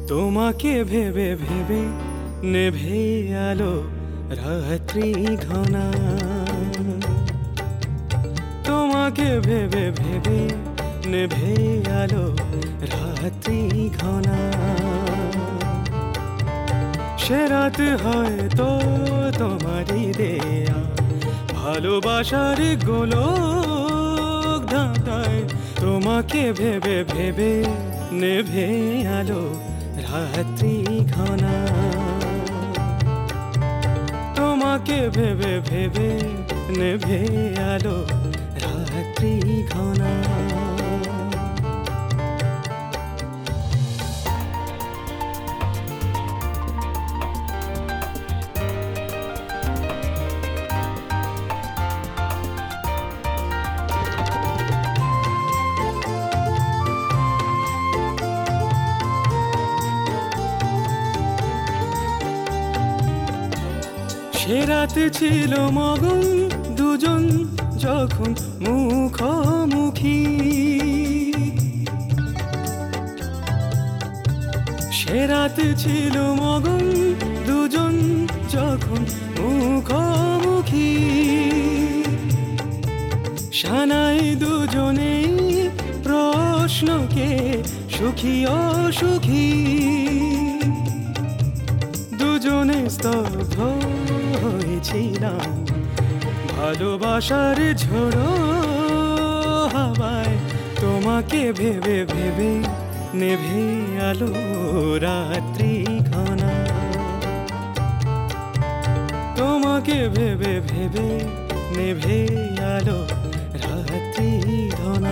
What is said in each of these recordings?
তোমাকে ভেবে ভেবে নেভে আলো রাত্রি ঘনা। তোমাকে ভেবে ভেবে নেভে আলো রাত্রি ঘনা। সে রাত হয়তো তোমারই দেয়া ভালোবাসার গোলক ধাঁধায়। তোমাকে ভেবে ভেবে নেভে আলো রাত্রি ঘনা। তোমাকে ভেবে ভেবে নেভে আলো রাত্রি ঘনা। সে রাত ছিল মগন দুজন যখন মুখোমুখি। সে রাত ছিল মগন দুজন যখন মুখোমুখি। সানাই দুজনেই প্রশ্নকে সুখী অসুখী। দুজনে স্তব্ধ হয়েছিলাম ভালোবাসার ঝোড়ো হাওয়ায়। তোমাকে ভেবে ভেবে নেভে আলো রাত্রি ঘনা। তোমাকে ভেবে ভেবে নেভে আলো রাত্রি ঘনা।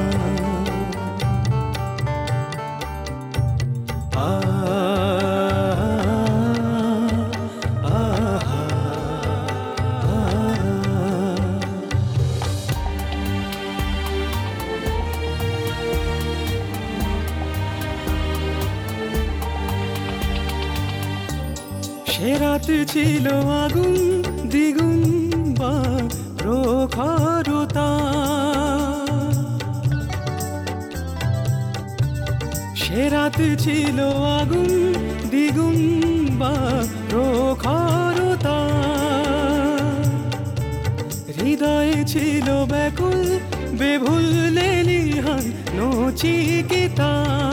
সে রাত ছিল আগুন দ্বিগুণ বা প্রখরতা। সে রাত ছিল আগুন দ্বিগুণ বা প্রখরতা। হৃদয়ে ছিল ব্যাকুল বেভুল লেলিহান নচিকেতা।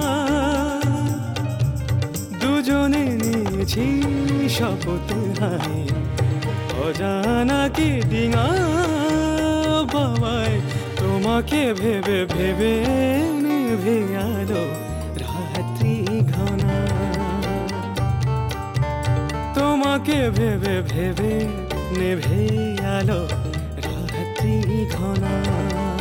দুজনে নিয়েছি শপথ হায় অজানাকে ডিঙা বাবায়। তোমাকে ভেবে ভেবে নেভে আলো রাত্রি ঘনা। তোমাকে ভেবে ভেবে নেভে আলো রাত্রি ঘনা।